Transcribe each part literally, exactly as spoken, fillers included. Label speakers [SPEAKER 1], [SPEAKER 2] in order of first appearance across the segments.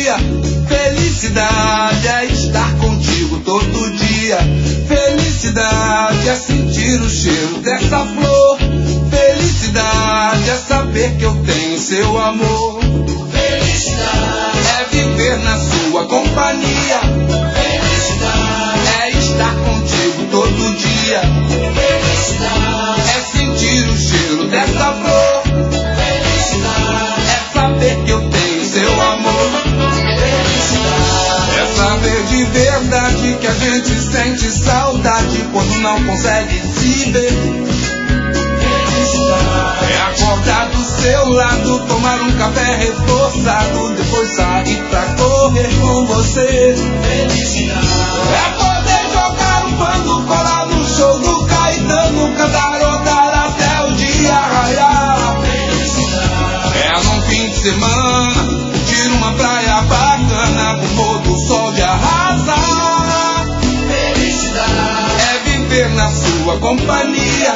[SPEAKER 1] companhia. Felicidade é estar contigo todo dia. Felicidade é sentir o cheiro dessa flor. Felicidade é saber que eu tenho seu amor.
[SPEAKER 2] Felicidade
[SPEAKER 1] é viver na sua companhia.
[SPEAKER 2] Felicidade
[SPEAKER 1] é estar contigo todo dia.
[SPEAKER 2] Felicidade
[SPEAKER 1] é sentir o cheiro dessa flor.
[SPEAKER 2] Felicidade
[SPEAKER 1] é saber que eu tenho seu amor.
[SPEAKER 2] Felicidade
[SPEAKER 1] é saber de verdade que a gente sente saudade quando não consegue se ver. É acordar do seu lado, tomar um café reforçado, depois sair pra correr com você.
[SPEAKER 2] Felicidade
[SPEAKER 1] É poder jogar um pano, colar no show do Caetano, cantarolar até o dia raiar.
[SPEAKER 2] Felicidade
[SPEAKER 1] É num fim de semana, curtir uma praia bacana, com pôr do sol de arrasar.
[SPEAKER 2] Felicidade
[SPEAKER 1] É viver na sua companhia.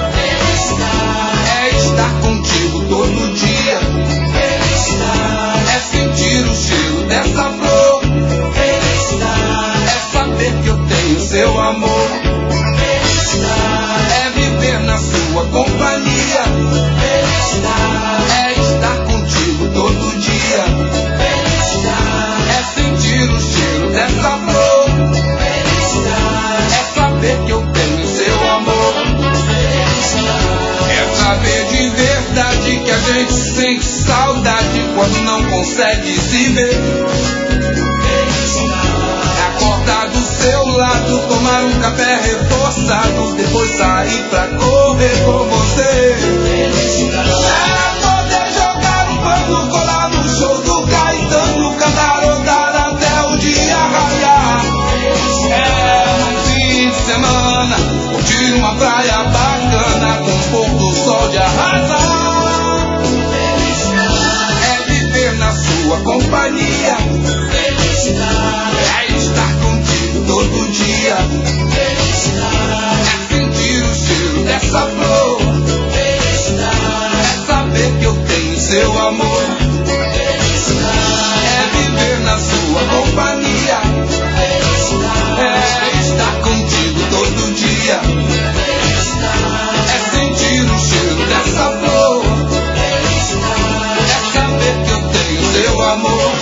[SPEAKER 1] É estar contigo todo dia.
[SPEAKER 2] Felicidade
[SPEAKER 1] É sentir o cheiro dessa flor.
[SPEAKER 2] Felicidade
[SPEAKER 1] É saber que eu tenho seu amor.
[SPEAKER 2] Felicidade
[SPEAKER 1] É viver na sua companhia.
[SPEAKER 2] Felicidade
[SPEAKER 1] É estar contigo todo dia.
[SPEAKER 2] Felicidade
[SPEAKER 1] É sentir o cheiro dessa flor.
[SPEAKER 2] Felicidade
[SPEAKER 1] É saber que eu tenho seu amor. É saber de verdade que a gente sente saudade quando não consegue se ver. É acordar do seu lado, tomar um café reforçado, depois sair pra correr com você. É poder jogar um pano, colar no show do Caetano, cantarolar até o dia raiar. É um fim de semana, curtir uma praia bacana, com um pôr do sol de arrasar. É viver na sua companhia. É estar contigo todo dia. É sentir o cheiro dessa flor. É saber que eu tenho seu amor. É viver na sua companhia. É estar contigo todo dia. É sentir o cheiro dessa flor. É saber que eu tenho seu amor.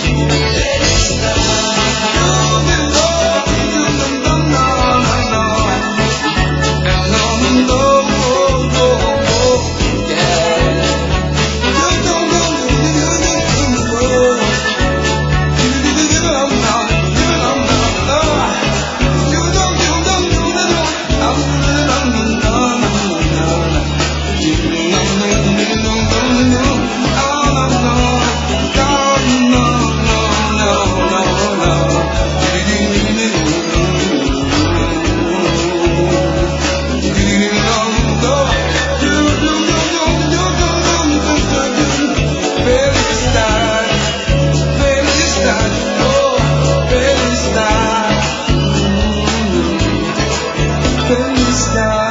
[SPEAKER 1] Felicidade, felicidade, oh, felicidade, felicidade.